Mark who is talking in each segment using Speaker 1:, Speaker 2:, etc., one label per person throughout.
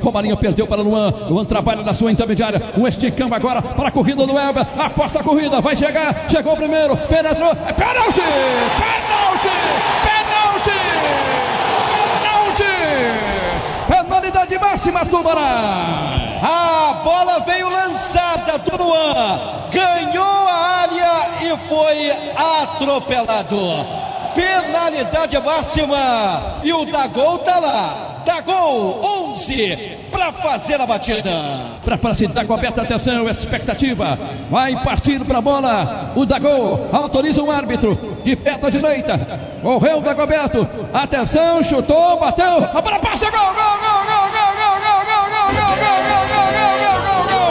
Speaker 1: Romarinho perdeu para Luan. Luan trabalha na sua intermediária. Um esticão agora para a corrida do Elber. Aposta a corrida, vai chegar. Chegou o primeiro, penetrou. É pênalti! Pênalti! Pênalti! Pênalti! Penalidade máxima, Tubarão.
Speaker 2: A bola veio lançada do Luan. Ganhou a área e foi atropelado. Penalidade máxima. E o Dagol tá lá. Dagol, 11 para fazer a batida.
Speaker 1: Prepara-se, Dagoberto, atenção, expectativa. Vai partir para a bola. O Dagol autoriza um árbitro de pé à direita. Correu o Dagoberto. Atenção, chutou, bateu. A bola passa, gol, gol, gol, gol, gol, gol, gol, gol, gol, gol, gol, gol, gol, gol, gol, gol,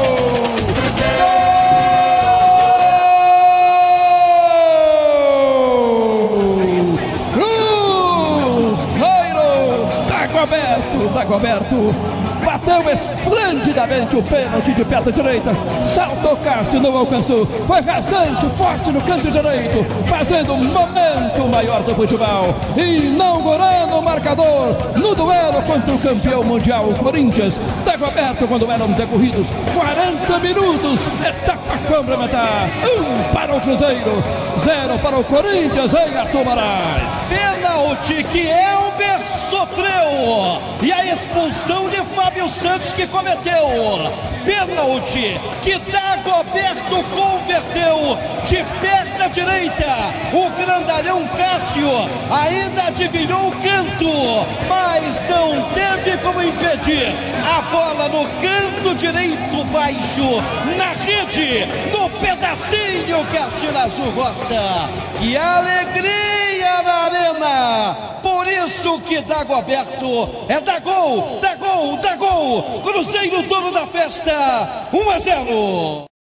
Speaker 1: Dagoberto bateu esplendidamente o pênalti de perna direita. Saltou Cássio, não alcançou. Foi rasante, forte no canto direito, fazendo um momento maior do futebol, inaugurando o marcador no duelo contra o campeão mundial, o Corinthians. Dagoberto, quando eram decorridos 40 minutos, etapa complementar. 1 para o Cruzeiro, 0 para o Corinthians em Arthur Moraes.
Speaker 2: Pênalti que Elber sofreu e a expulsão de Fábio Santos que cometeu. Pênalti que Dagoberto converteu de perna direita. O grandalhão Cássio ainda adivinhou o canto, mas não teve como impedir. A bola no canto direito baixo, na rede, no pedacinho que a China Azul gosta. Que alegria na arena! Por isso que Dagoberto é Dagol, Dagol, Dagol. Cruzeiro, dono da festa, 1-0.